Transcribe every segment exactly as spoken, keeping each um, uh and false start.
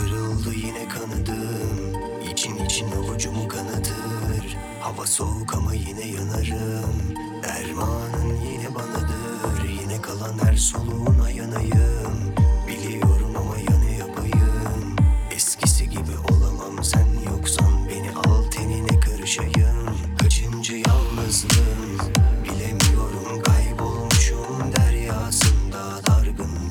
kırıldı yine kanadım. İçin için avucumu kanatır. Hava soğuk ama yine yanarım. Dermanın yine banadır. Yine kalan her soluğuna yanayım. Biliyorum ama yana yapayım. Eskisi gibi olamam, sen yoksan beni al tenine karışayım. Kaçıncı yalnızlığım bilemiyorum, kaybolmuşum deryasında dargındım.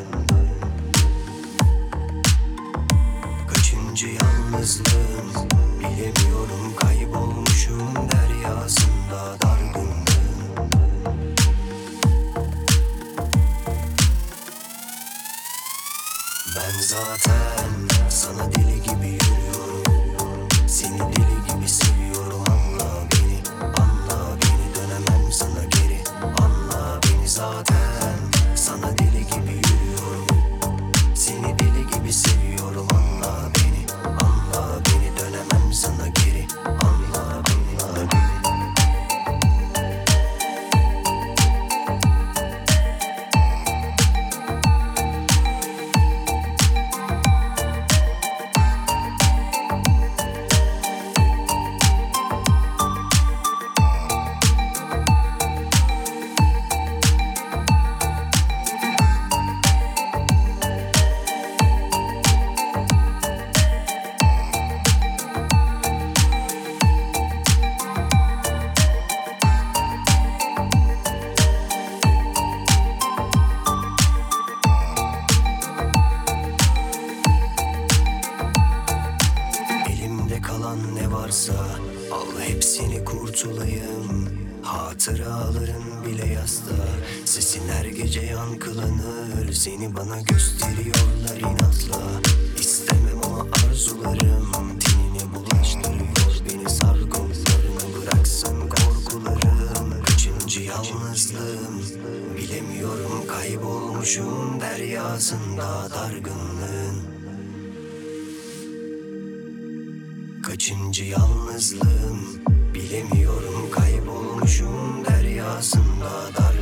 Kaçıncı yalnızlığım bilemiyorum, kaybolmuşum deryasında dargındım. Ben zaten sana deli gibi yürüyorum. Seni deli gibi seviyorum. Anla beni, anla beni, dönemem sana geri. Anla beni, zaten sana deli gibi yürüyorum. Seni deli gibi seviyorum. Anla beni, anla beni, dönemem sana geri. Anla beni, anla beni. Elimde kalan ne varsa al hepsini, kurtulayım. Hatıraların bile yazda, sesin her gece yankılanır. Seni bana gösteriyorlar inatla. İstemem ama arzularım tenine bulaştırıyor beni, sargılarını bıraksın korkularım. Kaçıncı yalnızlığım bilemiyorum, kaybolmuşum deryasında dargınlığın. Kaçıncı yalnızlığım bilemiyorum, kaybolmuşum deryasında dar.